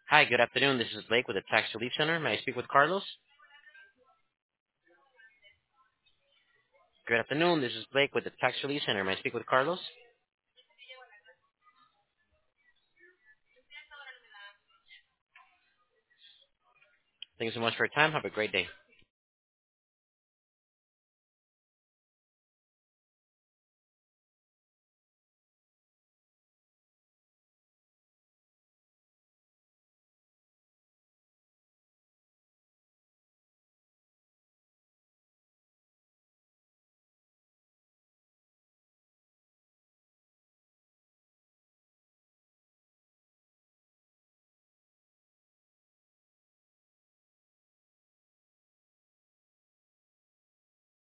Hi, good afternoon. This is Blake with the Tax Relief Center. May I speak with Carlos? Good afternoon. This is Blake with the Tax Relief Center. May I speak with Carlos? Thank you so much for your time. Have a great day.